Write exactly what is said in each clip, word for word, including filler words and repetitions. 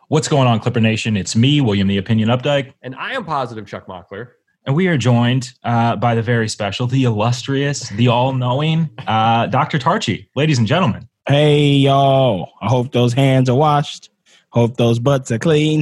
What's going on, Clipper Nation? It's me, William the Opinion Updike. And I am Positive Chuck Mockler. And we are joined uh, by the very special, the illustrious, the all-knowing uh, Doctor Tarchi. Ladies and gentlemen. Hey, y'all. I hope those hands are washed. Hope those butts are clean.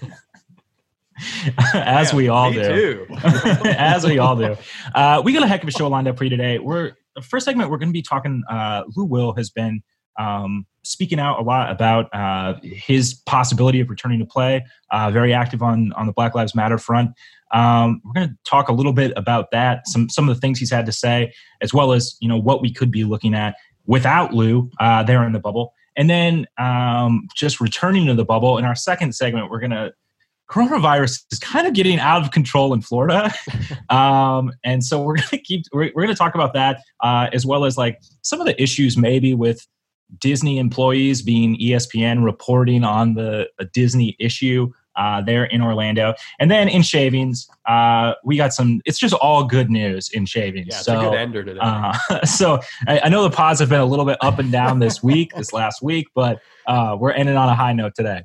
As yeah, we all me do. Too. As we all do. Uh, we got a heck of a show lined up for you today. We're the first segment, we're going to be talking, uh, Lou Will has been um, speaking out a lot about uh, his possibility of returning to play, uh, very active on, on the Black Lives Matter front. Um, we're going to talk a little bit about that, some some of the things he's had to say, as well as, you know, what we could be looking at without Lou uh, there in the bubble. And then um, just returning to the bubble, in our second segment, we're going to coronavirus is kind of getting out of control in Florida. um, and so we're going to keep, we're, we're going to talk about that, uh, as well as like some of the issues maybe with Disney employees being E S P N reporting on the a Disney issue uh, there in Orlando. And then in shavings, uh, we got some, it's just all good news in shavings. Yeah, it's so, a good ender today. Uh, so I, I know the pods have been a little bit up and down this week, this last week, but uh, we're ending on a high note today.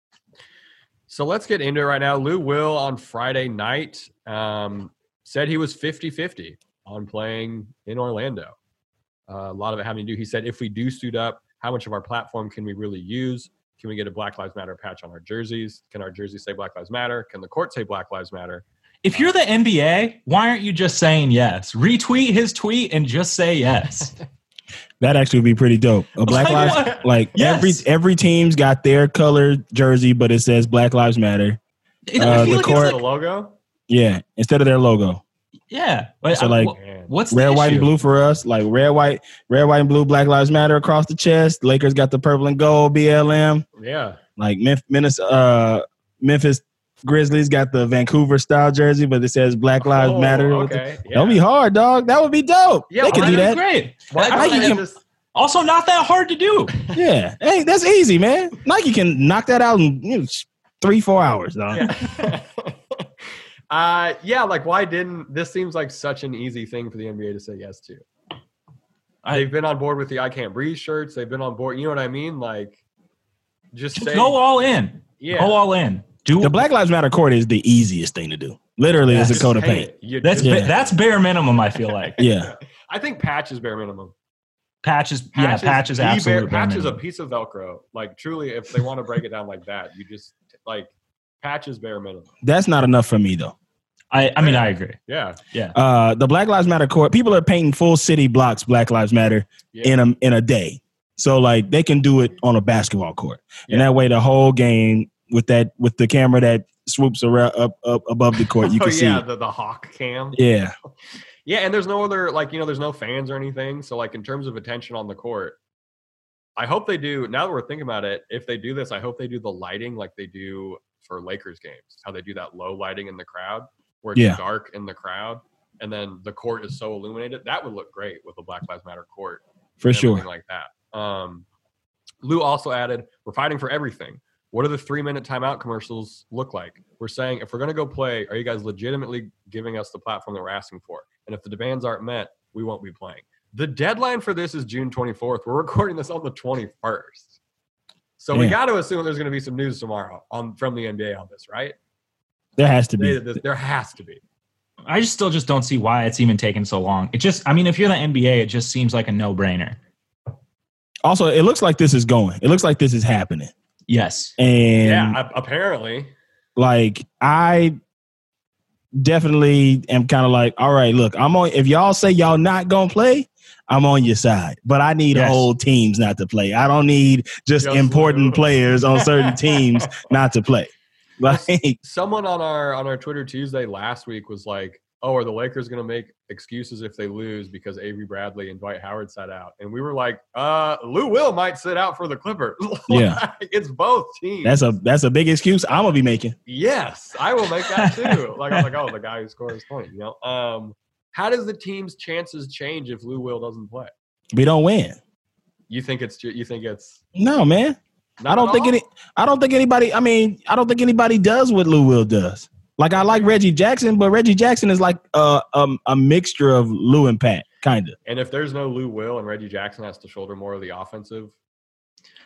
So let's get into it right now. Lou Will on Friday night um, said he was fifty-fifty on playing in Orlando. Uh, a lot of it having to do, he said, if we do suit up, how much of our platform can we really use? Can we get a Black Lives Matter patch on our jerseys? Can our jerseys say Black Lives Matter? Can the court say Black Lives Matter? If you're the N B A, why aren't you just saying yes? Retweet his tweet and just say yes. That actually would be pretty dope. A Black Like Lives, what? like Yes. every every team's got their color jersey, but it says Black Lives Matter. It- Uh, I feel the like it's court- The logo? Yeah, instead of their logo. yeah. But So, I- like, wh- what's the Red, white, and issue? blue for us. Like red, white, red, white, and blue. Black Lives Matter across the chest. Lakers got the purple and gold. B L M. Yeah. Like Memphis, Minnesota, uh, Memphis Grizzlies got the Vancouver style jersey, but it says Black Lives Oh, Matter. okay. Yeah. That'd be hard, dog. That would be dope. Yeah, they could why do That'd be that. great. Why I- Nike can't can- just- Also, not that hard to do. Yeah. Hey, that's easy, man. Nike can knock that out in you know, three, four hours, dog. Yeah. uh, yeah, like why didn't this seems like such an easy thing for the N B A to say yes to? I- They've been on board with the I Can't Breathe shirts. They've been on board. You know what I mean? Like, just Just say go all in. yeah. Go all in. Do The Black Lives Matter court is the easiest thing to do. Literally, it's Yes. a coat of Just paint. it. You that's just- ba- Yeah. that's bare minimum. I feel like Yeah. I think patch is bare minimum. patches. Yeah, patches. the bare- Absolutely. bare Patch is a minimum. piece of Velcro. Like truly, if they want to break it down like that, you just like patch is bare minimum. That's not enough for me, though. I. I mean, I agree. Yeah. Yeah. Uh, the Black Lives Matter court, people are painting full city blocks Black Lives Matter Yeah. in a in a day. So like they can do it on a basketball court. And Yeah. that way the whole game with that with the camera that swoops around up up above the court, you oh can see yeah, it. the, the hawk cam. Yeah. Yeah, and there's no other like you know there's no fans or anything. So like in terms of attention on the court, I hope they do. Now that we're thinking about it, if they do this, I hope they do the lighting like they do for Lakers games. How they do that low lighting in the crowd, where it's Yeah. dark in the crowd, and then the court is so illuminated. That would look great with a Black Lives Matter court. For and sure. everything like that. Um, Lou also added, "We're fighting for everything. What do the three-minute timeout commercials look like? We're saying if we're going to go play, are you guys legitimately giving us the platform that we're asking for? And if the demands aren't met, we won't be playing." The deadline for this is June twenty-fourth. We're recording this on the twenty-first. So we Yeah. got to assume there's going to be some news tomorrow on from the N B A on this, right? There has to They- be. there has to be. I just still just don't see why it's even taken so long. It just. I mean, if you're the N B A, it just seems like a no brainer. Also, it looks like this is going. It looks like this is happening. Yes. And Yeah, a- apparently. like I definitely am kind of like, all right, look, I'm on. If y'all say y'all not gonna play, I'm on your side. But I need Yes. whole teams not to play. I don't need just, Just important Lou. players on certain teams not to play. Like, Someone on our on our Twitter Tuesday last week was like, "Oh, are the Lakers going to make excuses if they lose because Avery Bradley and Dwight Howard sat out?" And we were like, "Uh, Lou Will might sit out for the Clippers." Yeah. Like, it's both teams. that's a that's a big excuse I'm gonna be making. yes, I will make that too. Like I'm like, oh, the guy who scores point. You know, um, how does the team's chances change if Lou Will doesn't play? We don't win. You think it's you think it's No, man. not I don't at think all? any. I don't think anybody. I mean, I don't think anybody does what Lou Will does. Like I like Reggie Jackson, but Reggie Jackson is like a um, a mixture of Lou and Pat, kind of. And if there's no Lou Will and Reggie Jackson has to shoulder more of the offensive,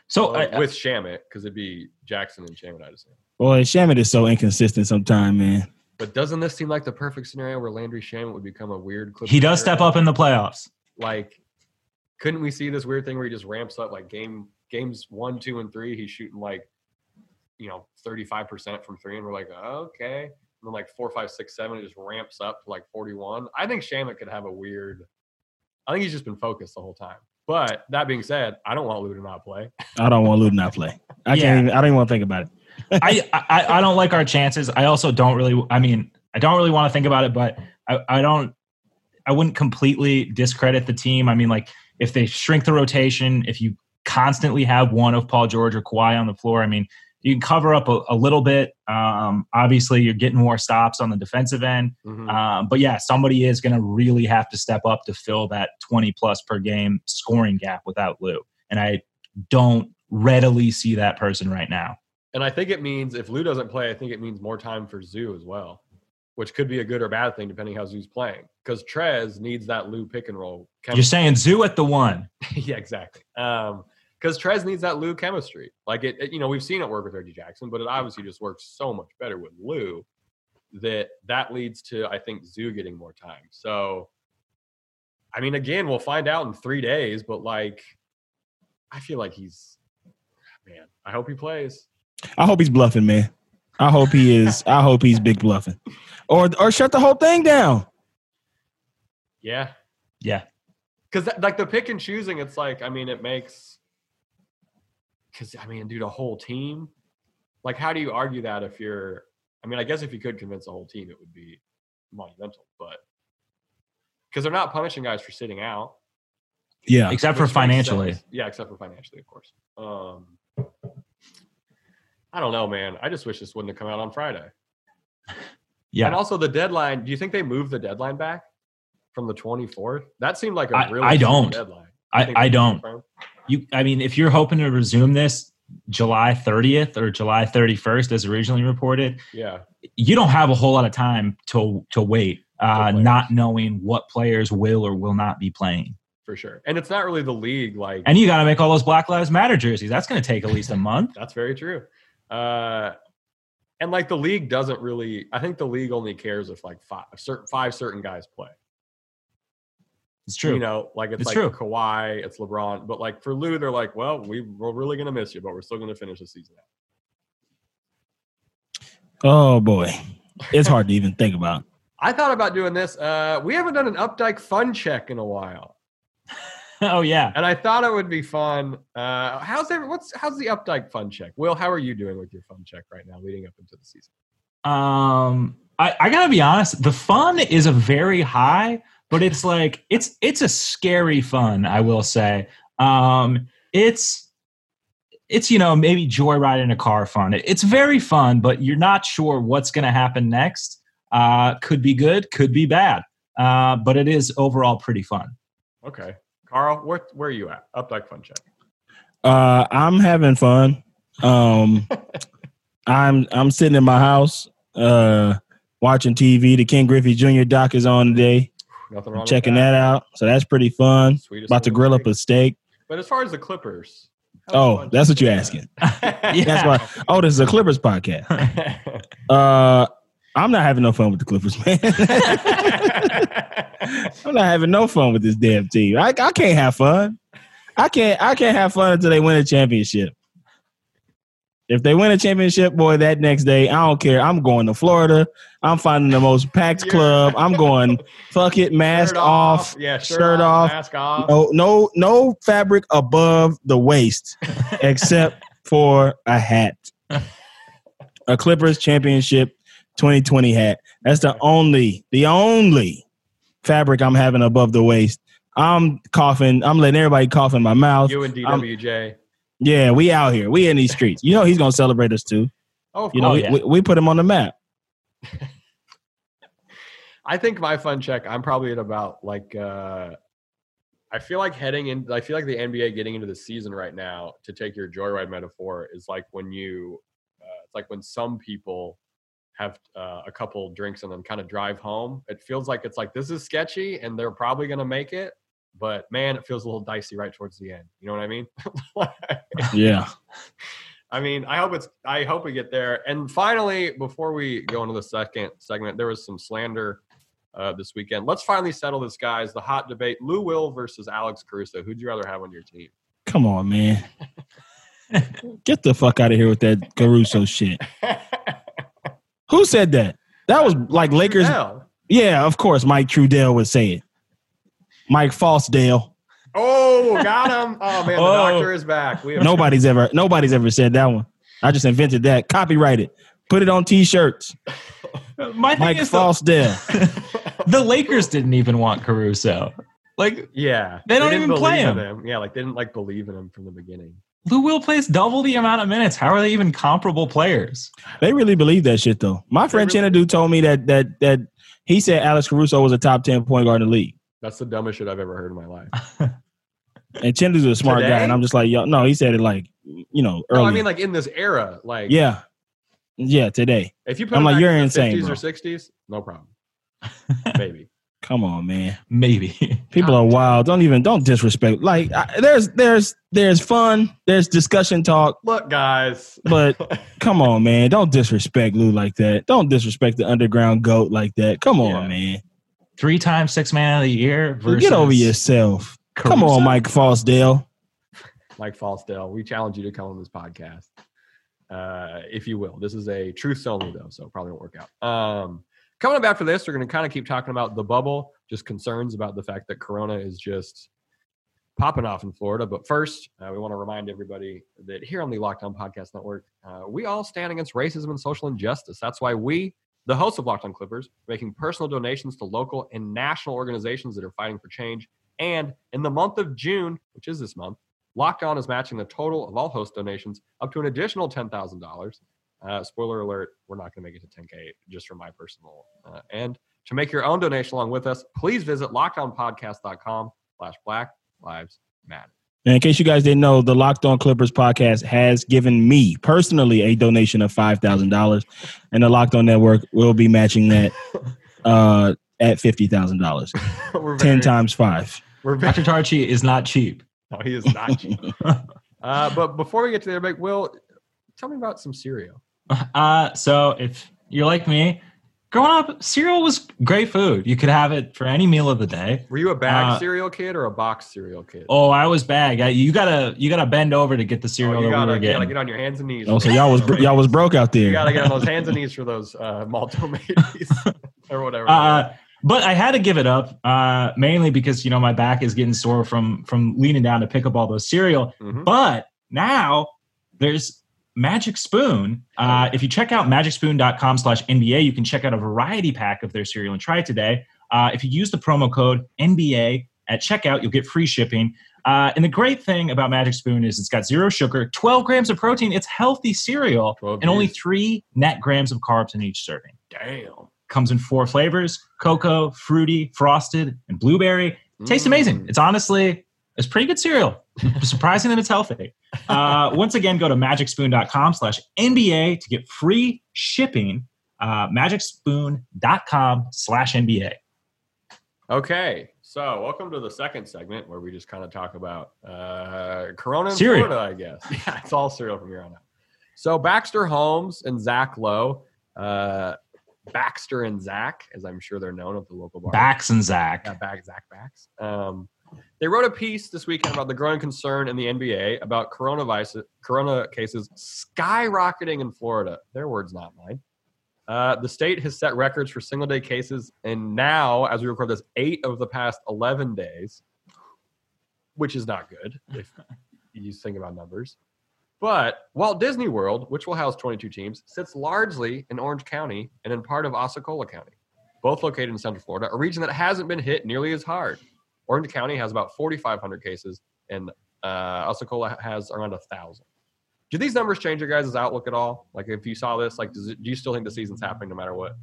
So well, I, with Shamet, because it'd be Jackson and Shamet, I'd assume. Boy, Shamet is so inconsistent sometimes, man. But doesn't this seem like the perfect scenario where Landry Shamet would become a weird Clipper? he does step up in the playoffs. Like, couldn't we see this weird thing where he just ramps up like game games one, two, and three? He's shooting like, you know, thirty-five percent from three, and we're like, oh, okay. And then like four, five, six, seven, it just ramps up to like forty-one. I think Shamet could have a weird. I think he's just been focused the whole time. But that being said, I don't want Lou to not play. I don't want Lou to not play. I Yeah. can't even. I don't even want to think about it. I, I I don't like our chances. I also don't really. I mean, I don't really want to think about it, but I, I don't. I wouldn't completely discredit the team. I mean, like if they shrink the rotation, if you constantly have one of Paul George or Kawhi on the floor, I mean, you can cover up a, a little bit. Um, obviously, you're getting more stops on the defensive end. Mm-hmm. Um, but yeah, somebody is going to really have to step up to fill that twenty plus per game scoring gap without Lou. And I don't readily see that person right now. And I think it means if Lou doesn't play, I think it means more time for Zoo as well, which could be a good or bad thing depending how Zoo's playing. Because Trez needs that Lou pick and roll. Chemistry. You're saying Zoo at the one. Yeah, exactly. Um, because Trez needs that Lou chemistry. Like it, it, you know, we've seen it work with Reggie Jackson, but it obviously just works so much better with Lou that that leads to, I think, Zoo getting more time. So, I mean, again, we'll find out in three days, but like, I feel like he's, man, I hope he plays. I hope he's bluffing, man. I hope he is. I hope he's big bluffing, or or shut the whole thing down. Yeah, yeah. Because like the pick and choosing, it's like I mean, it makes. Because I mean, dude, a whole team. Like, how do you argue that if you're? I mean, I guess if you could convince a whole team, it would be monumental. But because they're not punishing guys for sitting out. Yeah, except for financially. Yeah, except for financially, of course. Um, I don't know, man. I just wish this wouldn't have come out on Friday. Yeah. And also the deadline. Do you think they moved the deadline back from the twenty-fourth? That seemed like a I, really I don't. deadline. I, I don't. You. I mean, if you're hoping to resume this July thirtieth or July thirty-first, as originally reported, yeah, you don't have a whole lot of time to to wait, uh, to not knowing what players will or will not be playing. For sure. And it's not really the league. Like, and you got to make all those Black Lives Matter jerseys. That's going to take at least a month. That's very true. Uh, and like the league doesn't really, I think the league only cares if like five certain, five certain guys play. It's true. You know, like it's, it's like true. Kawhi, it's LeBron. But like for Lou, they're like, well, we, we're really going to miss you, but we're still going to finish the season out. Oh, boy. It's hard to even think about. I thought about doing this. Uh, we haven't done an Updike fun check in a while. Oh yeah, and I thought it would be fun. Uh, how's every, what's how's the Updike fun check? Will, how are you doing with your fun check right now, leading up into the season? Um, I, I gotta be honest. The fun is a very high, but it's like it's it's a scary fun. I will say. Um, it's it's you know maybe joyriding a car fun. It, it's very fun, but you're not sure what's gonna happen next. Uh, could be good, could be bad. Uh, but it is overall pretty fun. Okay. Carl, where where are you at? Updike fun check. Uh, I'm having fun. Um, I'm I'm sitting in my house, uh, watching T V. The Ken Griffey Junior doc is on today. Nothing wrong. Checking with that. that out, so that's pretty fun. Sweetest About to grill up a steak. But as far as the Clippers, oh, that's what you're asking. Yeah. That's why. Oh, this is a Clippers podcast. uh, I'm not having no fun with the Clippers, man. I'm not having no fun with this damn team. I, I can't have fun. I can't. I can't have fun until they win a championship. If they win a championship, boy, that next day, I don't care. I'm going to Florida. I'm finding the most packed Yeah. club. I'm going. Fuck it, mask Shirt off. Yeah, shirt, shirt off, off. mask off. No, no, no fabric above the waist, except for a hat. A Clippers championship twenty twenty hat. That's the only, the only fabric I'm having above the waist. I'm coughing. I'm letting everybody cough in my mouth. You and D W J. Yeah, we out here. We in these streets. You know he's gonna celebrate us too. Oh, of You know, Oh, we, yeah. we, we put him on the map. I think my fun check, I'm probably at about like, uh, I feel like heading in, I feel like the N B A getting into the season right now, to take your joyride metaphor, is like when you, uh, it's like when some people have uh, a couple drinks and then kind of drive home. It feels like it's like, this is sketchy and they're probably going to make it, But man, it feels a little dicey right towards the end. You know what I mean? Yeah. I mean, I hope it's. I hope we get there. And finally, before we go into the second segment, there was some slander uh, this weekend. Let's finally settle this, guys. The hot debate: Lou Will versus Alex Caruso. Who'd you rather have on your team? Come on, man. Get the fuck out of here with that Caruso shit. Who said that? That was like Lakers. Trudell. Yeah, of course, Mike Trudell would say it. Mike Falsedale. Oh, got him. Oh, man, the Oh. doctor is back. We have Nobody's ever nobody's ever said that one. I just invented that. Copyright it. Put it on T-shirts. My thing Mike is, the, Falsedale. the Lakers didn't even want Caruso. Like, Yeah. They don't didn't even play believe in him. Yeah, like they didn't like believe in him from the beginning. Lou Will plays double the amount of minutes. How are they even comparable players? They really believe that shit though. My friend really- Chinadu told me that that that he said Alex Caruso was a top ten point guard in the league. That's the dumbest shit I've ever heard in my life. And Chindu's a smart Today? guy, and I'm just like, yo, no, he said it like, you know, early. No, I mean like in this era. Like, yeah, yeah, today. if you put I'm him like, back you're in the insane, fifties bro. or sixties, no problem. Maybe. Come on, man. Maybe. People are wild. Don't even don't disrespect. Like, I, there's there's there's fun. There's discussion talk. Look, guys. But come on, man. Don't disrespect Lou like that. Don't disrespect the underground GOAT like that. Come on, Yeah. man. Three-time six man of the year versus Get over yourself. Come Caruso? on, Mike Falsedale. Mike Falsdale, we challenge you to come on this podcast, uh, if you will. This is a truth only, though, so it probably won't work out. Um, coming up after this, we're going to kind of keep talking about the bubble, just concerns about the fact that Corona is just popping off in Florida. But first, uh, we want to remind everybody that here on the Locked On Podcast Network, uh, we all stand against racism and social injustice. That's why we, the hosts of Locked On Clippers, are making personal donations to local and national organizations that are fighting for change. And in the month of June, which is this month, Locked On is matching the total of all host donations up to an additional ten thousand dollars. Uh, spoiler alert, we're not going to make it to ten K just from my personal. Uh, and to make your own donation along with us, please visit lockedonpodcast.com slash Black Lives Matter. And in case you guys didn't know, the Locked On Clippers podcast has given me personally a donation of five thousand dollars, and the Locked On Network will be matching that uh, at fifty thousand dollars. We're ten very- times five. We're very, Doctor Tarchi is not cheap. no, he is not cheap. uh, but before we get to the break, Will, tell me about some cereal. Uh, so if you're like me, growing up, cereal was great food. You could have it for any meal of the day. Were you a bag Uh, cereal kid or a box cereal kid? Oh, I was bag. I, you gotta you gotta bend over to get the Oh, cereal you that gotta, we were you gotta getting. get on your hands and knees. Oh, so y'all was bro- y'all was broke out there. You gotta get on those hands and knees for those uh, Maltomates or whatever. Uh, but I had to give it up, uh, mainly because you know my back is getting sore from from leaning down to pick up all those cereal. Mhm. But now there's Magic Spoon. Uh, if you check out magicspoon.com slash NBA, you can check out a variety pack of their cereal and try it today. Uh, if you use the promo code N B A at checkout, you'll get free shipping. Uh, and the great thing about Magic Spoon is it's got zero sugar, twelve grams of protein. It's healthy cereal, twelve and only years. three net grams of carbs in each serving. Damn. Comes in four flavors: cocoa, fruity, frosted, and blueberry. Tastes amazing. Mm. It's honestly, it's pretty good cereal. Surprising that it's healthy. Uh, once again, go to magicspoon.com slash NBA to get free shipping. Uh, magicspoon.com slash NBA. Okay, so welcome to the second segment where we just kind of talk about uh, Corona in Cereal. Florida, I guess. Yeah, it's all cereal from here on out. So Baxter Holmes and Zach Lowe, uh, Baxter and Zach, as I'm sure they're known at the local bar. Bax and Zach. Yeah, back, Zach Bax. Um, they wrote a piece this weekend about the growing concern in the N B A about coronavirus, corona cases skyrocketing in Florida. Their words, not mine. Uh, the state has set records for single-day cases, and now, as we record this, eight of the past eleven days, which is not good if you think about numbers. But Walt Disney World, which will house twenty-two teams, sits largely in Orange County and in part of Osceola County, both located in Central Florida, a region that hasn't been hit nearly as hard. Orange County has about forty-five hundred cases, and uh, Osceola has around one thousand. Do these numbers change your guys' outlook at all? Like, if you saw this, like, does it, do you still think the season's happening no matter what?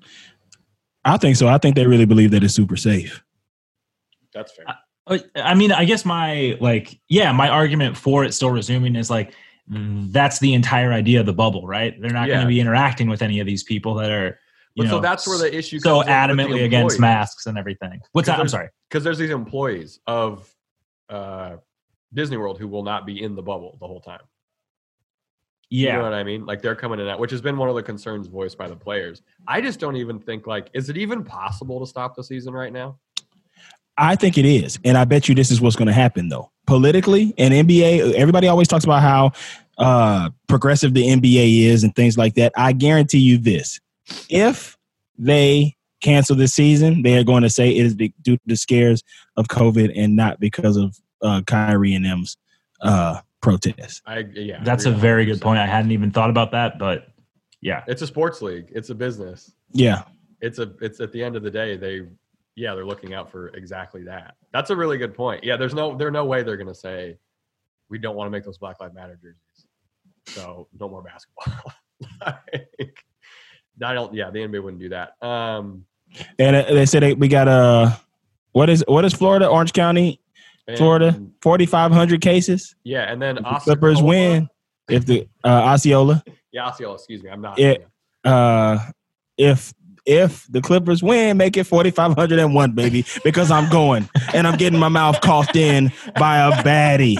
I think so. I think they really believe that it's super safe. That's fair. Uh, I mean, I guess my, like, yeah, my argument for it still resuming is like, that's the entire idea of the bubble, right? They're not Yeah. going to be interacting with any of these people that are you But know, so that's where the issue so comes in with the adamantly against employees. masks and everything. What's that? I'm there's- sorry. Because there's these employees of uh, Disney World who will not be in the bubble the whole time. Yeah. You know what I mean? Like they're coming in out, which has been one of the concerns voiced by the players. I just don't even think like, is it even possible to stop the season right now? I think it is. And I bet you this is what's going to happen, though. Politically, and N B A, everybody always talks about how uh, progressive the N B A is and things like that. I guarantee you this. If they cancel this season, they are going to say it is due to the scares of COVID and not because of uh, Kyrie and them's uh, protest. I yeah. That's I a agree very one hundred good percent. point. I hadn't even thought about that, but yeah. It's a sports league. It's a business. Yeah. It's a it's at the end of the day, they yeah, they're looking out for exactly that. That's a really good point. Yeah, there's no there's no way they're gonna say we don't want to make those Black Lives Matter jerseys. So no more basketball. like, I don't yeah, the N B A wouldn't do that. Um And uh, they said they, we got uh, what is what is Florida, Orange County, Florida, and- forty-five hundred cases. Yeah, and then If the Clippers Osceola- win, if the uh, Osceola, Yeah, Osceola, excuse me. I'm not It- uh, if if the Clippers win, make it forty-five hundred and one, baby, because I'm going and I'm getting my mouth coughed in by a baddie,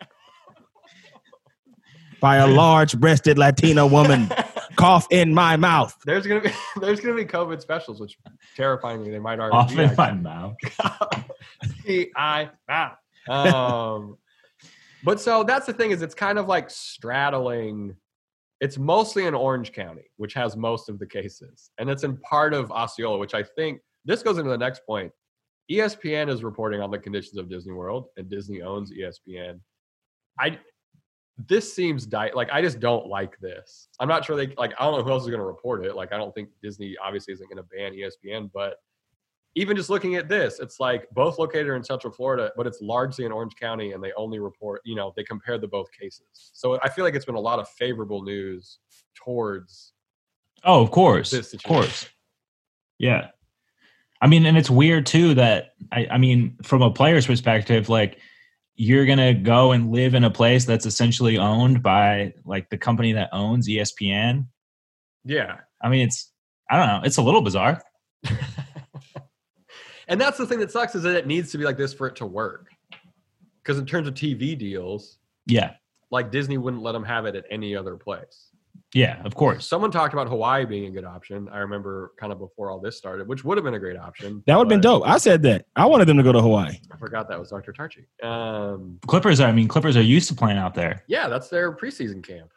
by a large-breasted Latina woman. Cough in my mouth. There's gonna be there's gonna be COVID specials, which terrifyingly they might already Off be. in my actually. mouth. P I Um, but so that's the thing is it's kind of like straddling. It's mostly in Orange County, which has most of the cases, and it's in part of Osceola, which I think this goes into the next point. E S P N is reporting on the conditions of Disney World, and Disney owns E S P N. I this seems di- like I just don't like this. I'm not sure they like. I don't know who else is going to report it. Like I don't think Disney obviously isn't going to ban E S P N, but even just looking at this, it's like both located in Central Florida, but it's largely in Orange County, and they only report, you know, they compare the both cases. So I feel like it's been a lot of favorable news towards Oh, of course. this Of situation. course. Yeah. I mean, and it's weird too that I, I mean, from a player's perspective, like you're gonna go and live in a place that's essentially owned by like the company that owns E S P N. Yeah. I mean, it's I don't know, it's a little bizarre. And that's the thing that sucks is that it needs to be like this for it to work. Because in terms of T V deals, Yeah. like Disney wouldn't let them have it at any other place. Yeah, of course. Someone talked about Hawaii being a good option. I remember kind of before all this started, which would have been a great option. That would have been but dope. I said that. I wanted them to go to Hawaii. I forgot that was Doctor Tarchi. Um, Clippers, I mean, Clippers are used to playing out there. yeah, that's their preseason camp.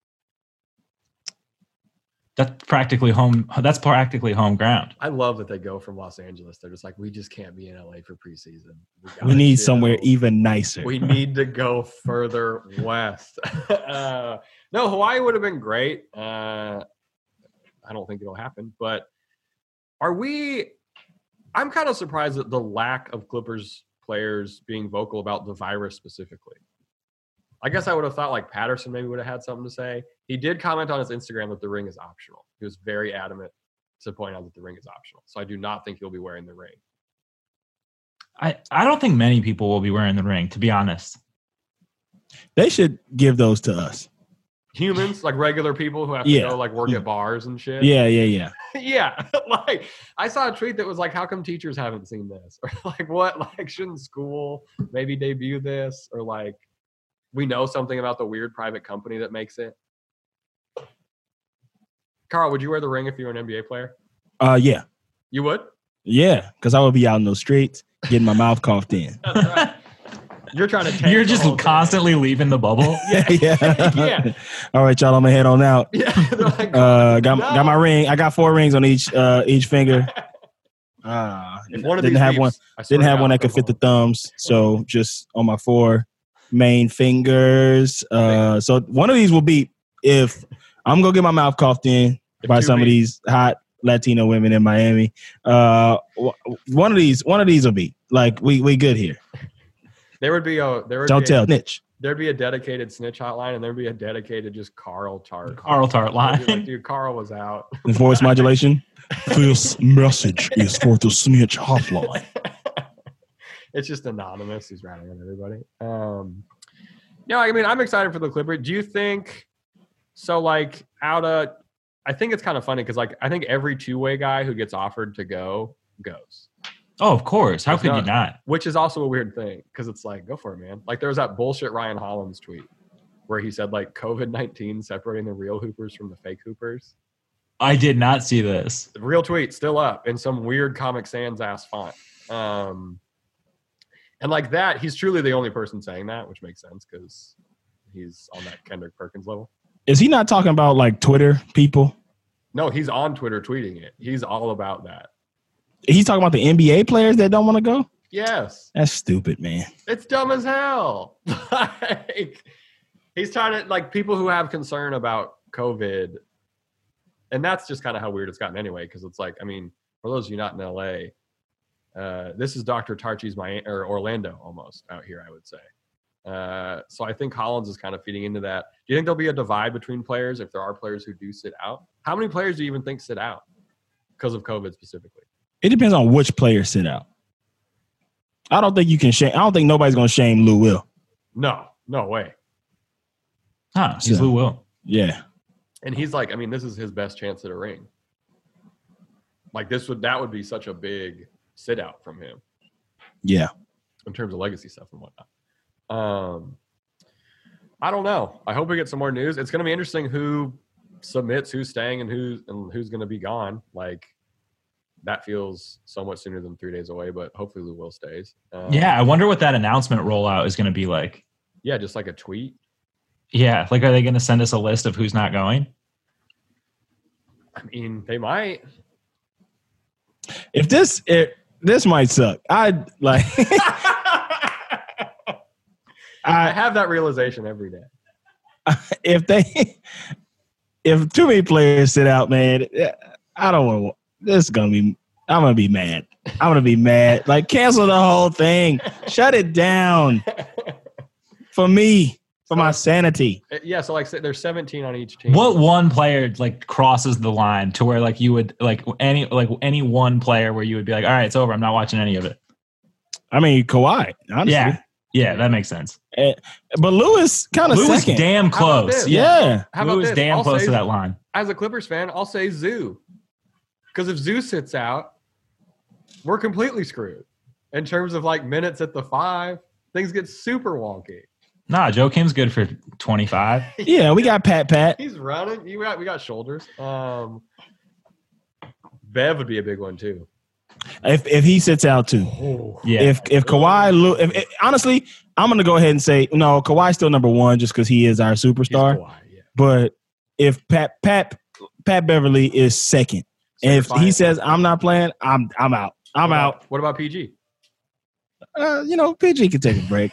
That's practically home. That's practically home ground. I love that they go from Los Angeles. They're just like, we just can't be in L A for preseason. We gotta need chill. somewhere even nicer. We need to go further west. uh, no, Hawaii would have been great. Uh, I don't think it'll happen, but are we? I'm kind of surprised at the lack of Clippers players being vocal about the virus specifically. I guess I would have thought like Patterson maybe would have had something to say. He did comment on his Instagram that the ring is optional. He was very adamant to point out that the ring is optional. So I do not think he'll be wearing the ring. I, I don't think many people will be wearing the ring, to be honest. They should give those to us. Humans, like regular people who have to Yeah. go like work at bars and shit. Yeah, yeah, yeah. Yeah. Like I saw a tweet that was like, how come teachers haven't seen this? Or like what? Like shouldn't school maybe debut this? Or like we know something about the weird private company that makes it. Carl, would you wear the ring if you were an N B A player? Uh, yeah, You would? yeah. Because I would be out in those streets getting my mouth coughed in. That's right. You're trying to tank You're the just whole thing. constantly leaving the bubble. Yeah, yeah. Yeah. All right, y'all. I'm gonna head on out. Yeah. They're like, Uh, got no. got my ring. I got four rings on each uh each finger. Uh, If one of didn't these have beeps, one. I swear Didn't to have God, one I'll that could go fit the home. thumbs, so just on my four main fingers. Uh, so one of these will be if I'm gonna get my mouth coughed in If by two some of beep. these hot Latino women in Miami. Uh, w- one of these, one of these will be like we we good here. There would be a there would Don't be tell, a, snitch. there'd be a dedicated snitch hotline, and there'd be a dedicated just Carl Tart. Carl Tart They'd be like, line. dude, Carl was out. And voice modulation. This message is for the snitch hotline. It's just anonymous. He's ratting on everybody. Um, no, I mean I'm excited for the Clippers. Do you think so? Like out of, I think it's kind of funny because like I think every two-way guy who gets offered to go goes. Oh, of course. How It's could not- you not? Which is also a weird thing because it's like, go for it, man. Like there was that bullshit Ryan Hollins tweet where he said like COVID nineteen separating the real hoopers from the fake hoopers. I did not see this. The real tweet still up in some weird Comic Sans ass font. Um, and like that, he's truly the only person saying that, which makes sense because he's on that Kendrick Perkins level. Is he not talking about like Twitter people? No, he's on Twitter tweeting it. He's all about that. He's talking about the N B A players that don't want to go? Yes. That's stupid, man. It's dumb as hell. Like, he's trying to, like, people who have concern about COVID, and that's just kind of how weird it's gotten anyway, because it's like, I mean, for those of you not in L A, uh, this is Doctor Tarchi's Miami, or Orlando almost out here, I would say. Uh, so I think Hollins is kind of feeding into that. Do you think there'll be a divide between players if there are players who do sit out? How many players do you even think sit out because of COVID specifically? It depends on which players sit out. I don't think you can shame. I don't think nobody's going to shame Lou Will. No, no way. Huh, he's So- Lou Will. Yeah. And he's like, I mean, this is his best chance at a ring. Like this would, that would be such a big sit out from him Yeah. in terms of legacy stuff and whatnot. Um, I don't know. I hope we get some more news. It's going to be interesting who submits, who's staying, and who's and who's going to be gone. Like that feels so much sooner than three days away, but hopefully Lou Will stays. Um, Yeah, I wonder what that announcement rollout is going to be like. yeah, just like a tweet. Yeah, like are they going to send us a list of who's not going? I mean, they might. If this it, this might suck. I like I I have that realization every day. if they if too many players sit out, man, I don't want this is gonna be I'm gonna be mad. I'm gonna be mad. Like cancel the whole thing. Shut it down. For me. For my sanity. Yeah, so like there's seventeen on each team. What one player like crosses the line to where like you would like any like any one player where you would be like, all right, it's over. I'm not watching any of it. I mean Kawhi, honestly. Yeah, yeah, that makes sense. Eh, but Lewis kind of Lou is second. damn How about close. this? Yeah. How Lou about is this? damn I'll close say- to that line. As a Clippers fan, I'll say Zoo. Because if Zoo sits out, we're completely screwed. In terms of like minutes at the five, things get super wonky. Nah, Joe Kim's good for twenty-five. Yeah, we got Pat Pat. He's running. You got we got shoulders. Um Bev would be a big one too. If if he sits out too. Oh. Yeah. If if Kawhi, Lou, if, if honestly, I'm gonna go ahead and say no. Kawhi's still number one just because he is our He's superstar. Kawhi, yeah. But if Pat Pat Pat Beverly is second, and if he says I'm not playing, I'm I'm out. I'm What out. about- What about P G? Uh, you know, P G can take a break.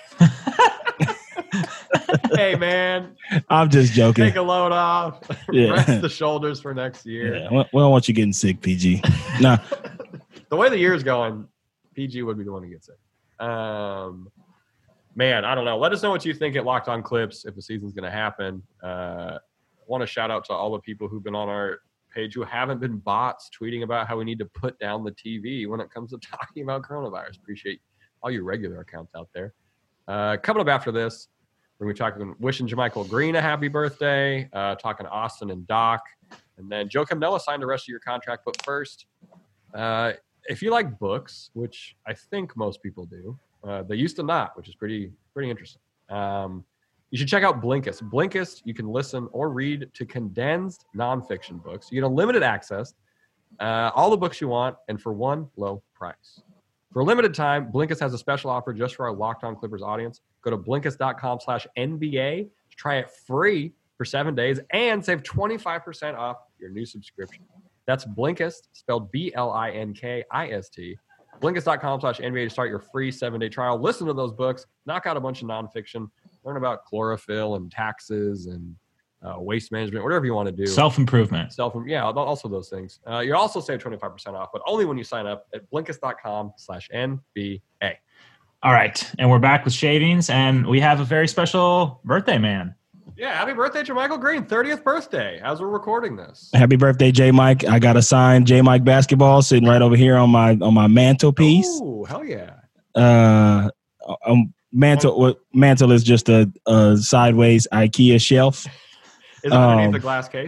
Hey man, I'm just joking. take a load off. Yeah. Rest the shoulders for next year. Yeah, we we don't want you getting sick, P G. Nah, The way the year's going, P G would be the one to get sick. Um, man, I don't know. Let us know what you think at Locked On Clips if the season's going to happen. Uh, I want to shout out to all the people who've been on our page who haven't been bots tweeting about how we need to put down the T V when it comes to talking about coronavirus. Appreciate all your regular accounts out there. Uh, coming up after this, we're going to be talking, wishing Jermichael Green a happy birthday, uh, talking to Austin and Doc, and then Joe Camnella signed the rest of your contract. But first, uh, if you like books, which I think most people do, uh, they used to not, which is pretty pretty interesting. Um, you should check out Blinkist. Blinkist, you can listen or read to condensed nonfiction books. You get unlimited access, uh, all the books you want, and for one low price. For a limited time, Blinkist has a special offer just for our Locked On Clippers audience. Go to Blinkist.com slash NBA to try it free for seven days and save twenty-five percent off your new subscription. That's Blinkist, spelled B L I N K I S T. Blinkist.com slash NBA to start your free seven-day trial. Listen to those books. Knock out a bunch of nonfiction. Learn about chlorophyll and taxes and uh, waste management, whatever you want to do. Self-improvement. Self, yeah, also those things. Uh, you also save twenty-five percent off, but only when you sign up at Blinkist.com slash NBA. All right, and we're back with shavings, and we have a very special birthday man. Yeah, happy birthday to Michael Green, thirtieth birthday as we're recording this. happy birthday, J Mike. I got a signed J Mike basketball sitting right over here on my on my mantelpiece. Oh, hell yeah. Uh, um, mantle what mantle is just a, a sideways IKEA shelf. Is it underneath Um, the glass case?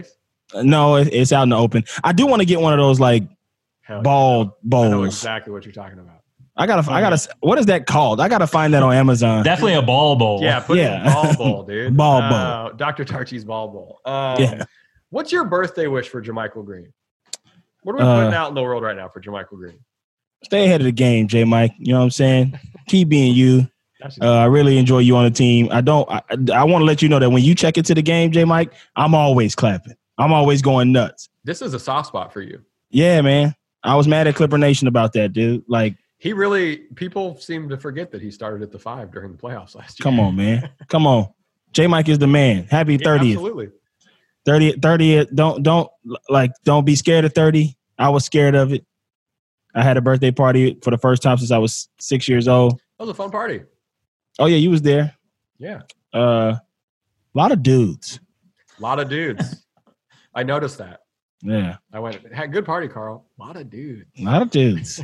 No, it, it's out in the open. I do want to get one of those like Hell ball yeah, I know bowls. exactly what you're talking about. I gotta, I gotta. What is that called? I gotta find that on Amazon. Definitely a ball bowl. Yeah, put Yeah. in ball bowl, dude. Ball uh, Doctor Tarchi's ball bowl. Um, Yeah. What's your birthday wish for Jermichael Green? What are we Uh, putting out in the world right now for Jermichael Green? Stay ahead of the game, J. Mike. You know what I'm saying? Keep being you. That's Uh, I really enjoy you on the team. I don't. I, I want to let you know that when you check into the game, J. Mike, I'm always clapping. I'm always going nuts. This is a soft spot for you. Yeah, man. I was mad at Clipper Nation about that, dude. Like, He really, people seem to forget that he started at the five during the playoffs last year. come on, man. Come on. J. Mike is the man. Happy Yeah, thirtieth. absolutely. thirtieth, thirtieth. Don't, don't, like, don't be scared of thirty. I was scared of it. I had a birthday party for the first time since I was six years old. That was a fun party. Oh, yeah, you was there. Yeah. Uh, a lot of dudes. A lot of dudes. I noticed that. Yeah, I went, had good party, Carl. A lot of dudes. a lot of dudes.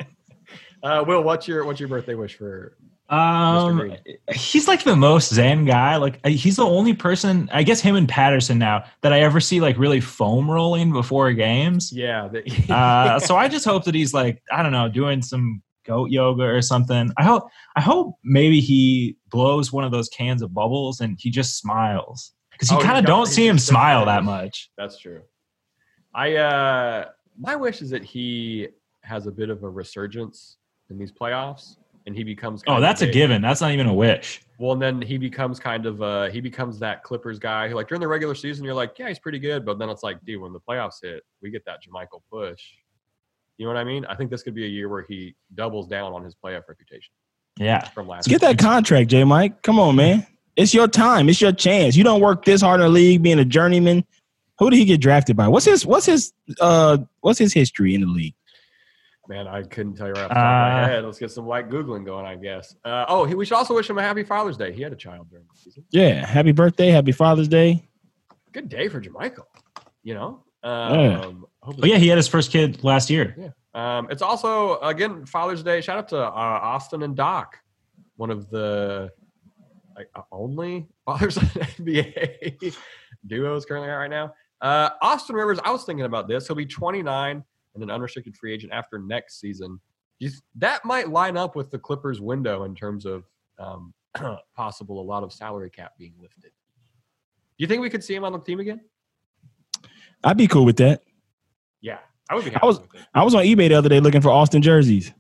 Uh, Will, what's your what's your birthday wish for? Um, Green. he's like the most zen guy. Like uh, he's the only person, I guess him and Patterson now, that I ever see like really foam rolling before games. Yeah. The, Uh, so I just hope that he's like, I don't know, doing some goat yoga or something. I hope, I hope maybe he blows one of those cans of bubbles and he just smiles, because you Oh, he's kind of got- don't he's see him just so smile funny. that much. That's true. I uh my wish is that he has a bit of a resurgence in these playoffs and he becomes kind Oh, of that's a big. given. That's not even a wish. Well, and then he becomes kind of uh he becomes that Clippers guy who, like, during the regular season you're like, yeah, he's pretty good, but then it's like, dude, when the playoffs hit, we get that Jermichael push. You know what I mean? I think this could be a year where he doubles down on his playoff reputation Yeah. from last Let's get that contract, J. Mike. Come on, man. It's your time. It's your chance. You don't work this hard in the league being a journeyman. Who did he get drafted by? What's his what's his uh what's his history in the league? Man, I couldn't tell you right off the top of my Uh, head. Let's get some light Googling going, I guess. Uh, oh, he, we should also wish him a happy Father's Day. He had a child during the season. Yeah. Happy birthday. Happy Father's Day. Good day for Jermichael, you know? Um, Yeah. hope But yeah, he had his first kid last year. Um, it's also, again, Father's Day. Shout out to uh, Austin and Doc, one of the like, uh, only fathers in the N B A duos currently out right now. Uh, Austin Rivers, I was thinking about this. He'll be twenty-nine and an unrestricted free agent after next season. He's, that might line up with the Clippers window in terms of um, possible a lot of salary cap being lifted. Do you think we could see him on the team again? I'd be cool with that. Yeah, I would be I happy was- with it. I was on eBay the other day looking for Austin jerseys.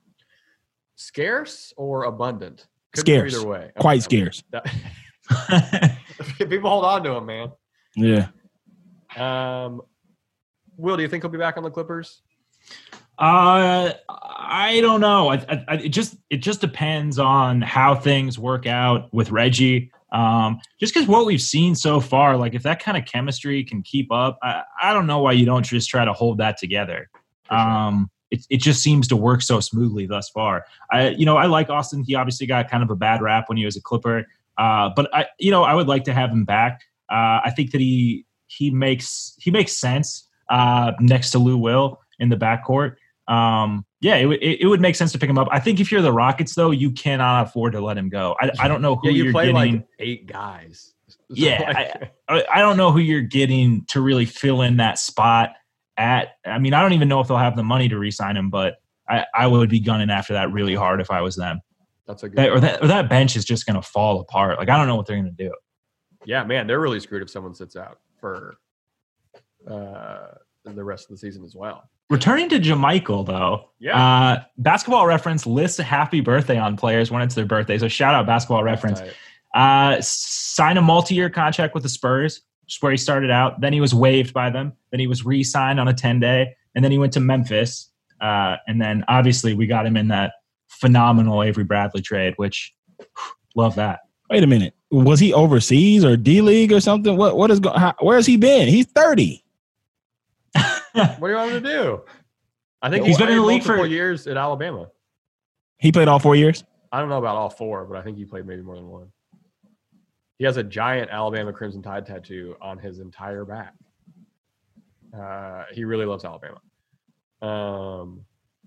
Scarce or abundant? Could be Scarce. either way. Quite Okay. scarce. That- people hold on to him, man. Yeah. Um, Will, do you think he'll be back on the Clippers? Uh, I don't know. I, I, I- it just it just depends on how things work out with Reggie. Um, just because what we've seen so far, like if that kind of chemistry can keep up, I, I don't know why you don't just try to hold that together. For sure. Um, it it just seems to work so smoothly thus far. I you know I like Austin. He obviously got kind of a bad rap when he was a Clipper, uh, but I you know I would like to have him back. Uh, I think that he he makes he makes sense uh, next to Lou Will in the backcourt. Um, yeah, it, would- it, it would make sense to pick him up. I think if you're the Rockets, though, you cannot afford to let him go. I, I don't know who Yeah, you you're play getting. like eight guys. Yeah, Like- I, I don't know who you're getting to really fill in that spot at. I mean, I don't even know if they'll have the money to re-sign him, but I, I would be gunning after that really hard if I was them. that's a good. That, or that or that bench is just going to fall apart. Like I don't know what they're going to do. Yeah, man, they're really screwed if someone sits out for uh, the rest of the season as well. Returning to Jermichael, though, Yeah. uh, Basketball Reference lists a happy birthday on players when it's their birthday. So shout out Basketball Reference. That's Uh, sign a multi-year contract with the Spurs, which is where he started out. Then he was waived by them. Then he was re-signed on a ten-day. And then he went to Memphis. Uh, and then, obviously, we got him in that phenomenal Avery Bradley trade, which love that. Wait a minute. Was he overseas or D League or something? What what is go- how, where has he been? He's thirty. What do you want him to do? I think He's he been in the played league for- multiple years at Alabama. He played all four years. I don't know about all four, but I think he played maybe more than one. He has a giant Alabama Crimson Tide tattoo on his entire back. Uh, he really loves Alabama. Um,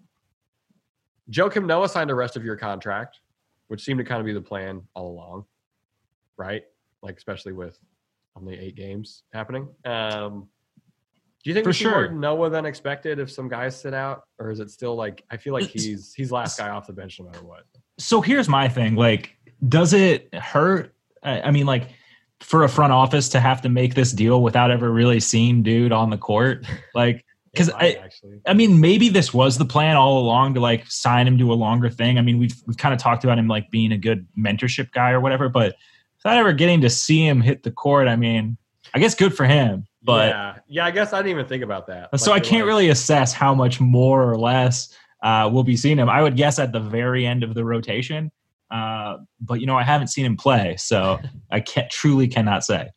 Joakim Noah signed a rest of year contract, which seemed to kind of be the plan all along, right? Like especially with only eight games happening. Um, Do you think For we see sure. more Noah than expected if some guys sit out, or is it still like I feel like he's he's last guy off the bench no matter what? So here's my thing. Like, does it hurt? I I mean, like, for a front office to have to make this deal without ever really seeing dude on the court, like, because It might, I, actually. I mean, maybe this was the plan all along to like sign him to a longer thing. I mean, we've we've kind of talked about him like being a good mentorship guy or whatever, but without ever getting to see him hit the court, I mean, I guess good for him. But yeah, yeah, I guess I didn't even think about that. so Like, I you're can't like- really assess how much more or less uh, we'll be seeing him. I would guess at the very end of the rotation, uh, but you know I haven't seen him play, so I can't truly cannot say.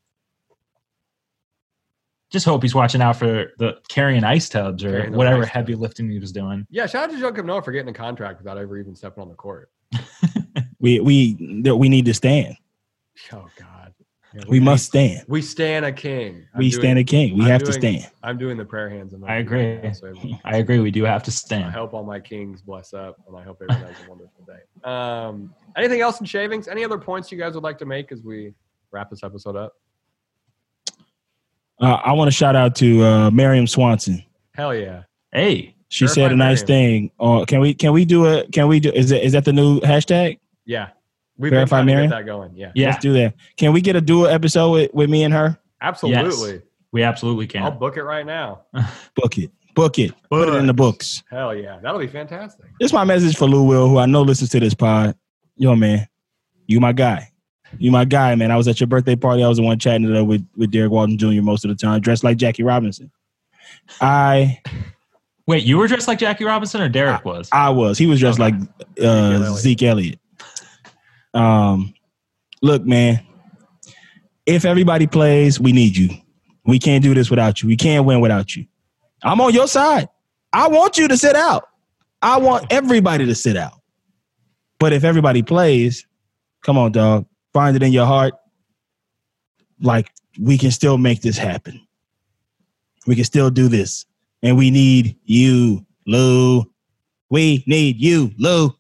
Just hope he's watching out for the carrying ice tubs or Carrying those whatever ice heavy tubs. lifting he was doing. Yeah, shout out to Joakim Noah for getting a contract without ever even stepping on the court. We we we need to stand. Oh God, yeah, We must stand. We stand a king. I'm We doing- stand a king. We I'm have to doing- stand. I'm doing the prayer hands. I'm I agree. right now, so everyone- I agree. We do have to I stand. hope all my kings bless up, and I hope everyone has a wonderful day. Um, anything else in shavings? Any other points you guys would like to make as we wrap this episode up? Uh, I want to shout out to uh, Miriam Swanson. Hell yeah. Hey, She Verify said a nice Miriam. thing. Uh, can we can we do a can we do is that is that the new hashtag? Yeah. We've Verify been trying to Miriam? get that going. Yeah. yeah, Let's do that. Can we get a dual episode with, with me and her? Absolutely. we absolutely I'll can. book it right now. Book it. Book it. Put it in the books. Hell yeah. That'll be fantastic. This is my message for Lou Will, who I know listens to this pod. Yo, man, you my guy. You my guy, man. I was at your birthday party. I was the one chatting it up with, with Derek Walton Junior most of the time, dressed like Jackie Robinson. I Wait, you were dressed like Jackie Robinson or Derek was? I was. He was dressed Okay. like uh, Elliott. Zeke Elliott. Um, look, man. If everybody plays, we need you. We can't do this without you. We can't win without you. I'm on your side. I want you to sit out. I want everybody to sit out. But if everybody plays, come on, dog. Find it in your heart. Like, we can still make this happen. We can still do this. And we need you, Lou. We need you, Lou.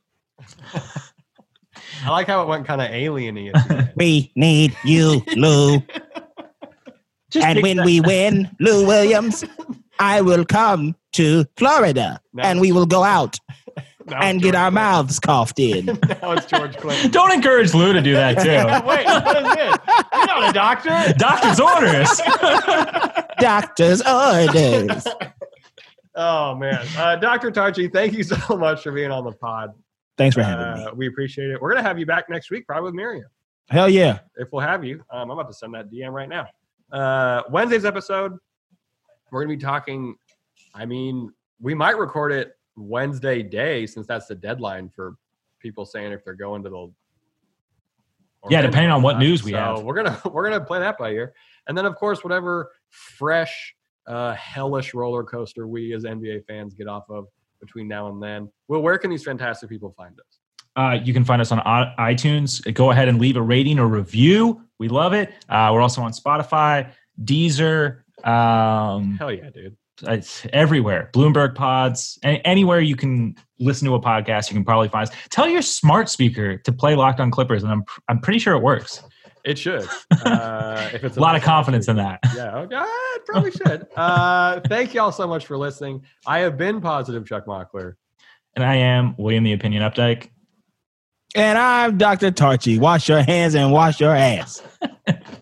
I like how it went kind of alien-y at the end. We need you, Lou. Just And take when that- we win, Lou Williams, I will come to Florida No. and we will go out Now and it's get George our Clinton. mouths coughed in. Now it's George Clinton. Don't encourage Lou to do that too. Wait, what is this? You're not a doctor. Doctor's orders. Doctor's orders. Oh man, uh, Doctor Tarchi, thank you so much for being on the pod. Thanks for having me. Uh, we appreciate it. We're gonna have you back next week, probably with Miriam, Hell yeah. if we'll have you. Um, I'm about to send that D M right now. Uh, Wednesday's episode, we're gonna be talking. I mean, we might record it Wednesday day since that's the deadline for people saying if they're going to the. Yeah, depending on what news we so have. we're gonna we're gonna play that by ear, and then of course whatever fresh, uh, hellish roller coaster we as N B A fans get off of between now and then. Well, where can these fantastic people find us? Uh, you can find us on i- iTunes. Go ahead and leave a rating or review. We love it. Uh, we're also on Spotify, Deezer, um, Hell yeah, dude. it's everywhere. Bloomberg Pods, a- anywhere you can listen to a podcast, you can probably find us. Tell your smart speaker to play Locked On Clippers, and I'm pr- I'm pretty sure it works. It should. Uh, if it's A lot of confidence in that. Yeah, okay, it probably should. Uh, thank y'all so much for listening. I have been Positive Chuck Mockler. And I am William the Opinion Updike. And I'm Doctor Tarchi. Wash your hands and wash your ass.